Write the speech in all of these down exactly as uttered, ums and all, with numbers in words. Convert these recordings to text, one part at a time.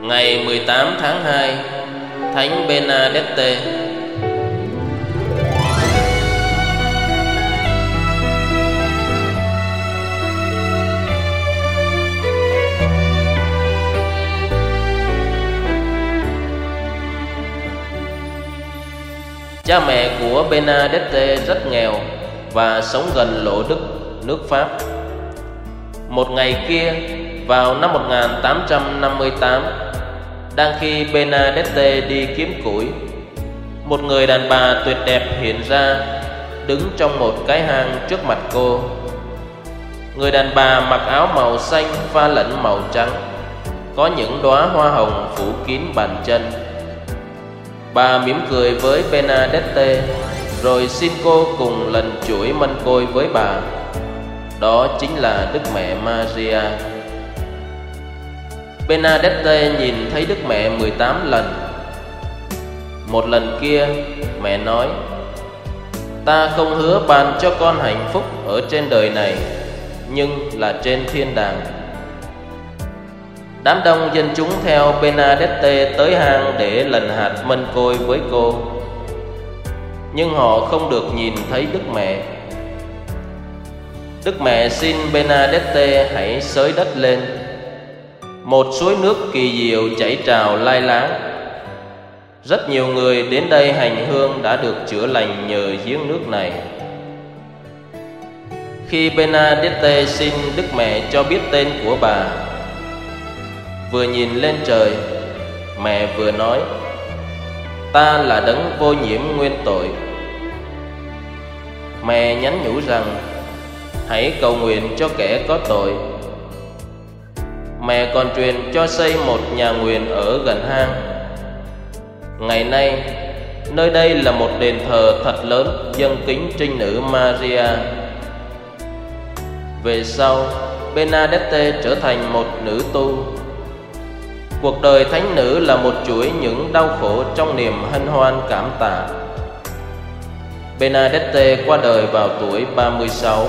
Ngày mười tám tháng hai, Thánh Bernadette. Cha mẹ của Bernadette rất nghèo và sống gần Lộ Đức, nước Pháp. Một ngày kia, vào năm một nghìn tám trăm năm mươi tám, đang khi Bernadette đi kiếm củi, một người đàn bà tuyệt đẹp hiện ra, đứng trong một cái hang trước mặt cô. Người đàn bà mặc áo màu xanh pha lẫn màu trắng, có những đóa hoa hồng phủ kín bàn chân. Bà mỉm cười với Bernadette, rồi xin cô cùng lần chuỗi mân côi với bà. Đó chính là Đức Mẹ Maria. Bernadette nhìn thấy Đức Mẹ mười tám lần. Một lần kia, mẹ nói: "Ta không hứa ban cho con hạnh phúc ở trên đời này, nhưng là trên thiên đàng." Đám đông dân chúng theo Bernadette tới hang để lần hạt mân côi với cô, nhưng họ không được nhìn thấy Đức Mẹ. Đức Mẹ xin Bernadette hãy xới đất lên. Một suối nước kỳ diệu chảy trào lai láng. Rất nhiều người đến đây hành hương đã được chữa lành nhờ giếng nước này. Khi Bernadette xin Đức Mẹ cho biết tên của bà, vừa nhìn lên trời, mẹ vừa nói: "Ta là đấng vô nhiễm nguyên tội." Mẹ nhắn nhủ rằng hãy cầu nguyện cho kẻ có tội. Mẹ còn truyền cho xây một nhà nguyền ở gần hang. Ngày nay, nơi đây là một đền thờ thật lớn dâng kính trinh nữ Maria. Về sau, Bernadette trở thành một nữ tu. Cuộc đời thánh nữ là một chuỗi những đau khổ trong niềm hân hoan cảm tạ. Bernadette qua đời vào tuổi ba mươi sáu.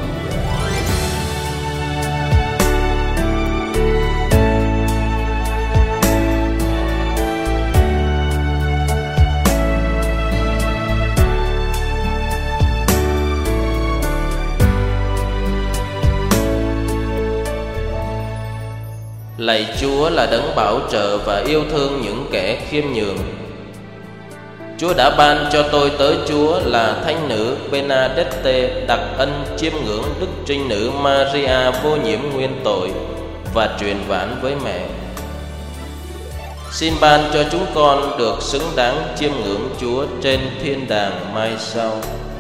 Lạy Chúa là đấng bảo trợ và yêu thương những kẻ khiêm nhường. Chúa đã ban cho tôi tới Chúa là thánh nữ Bernadette đặc ân chiêm ngưỡng đức trinh nữ Maria vô nhiễm nguyên tội và truyền vãn với mẹ. Xin ban cho chúng con được xứng đáng chiêm ngưỡng Chúa trên thiên đàng mai sau.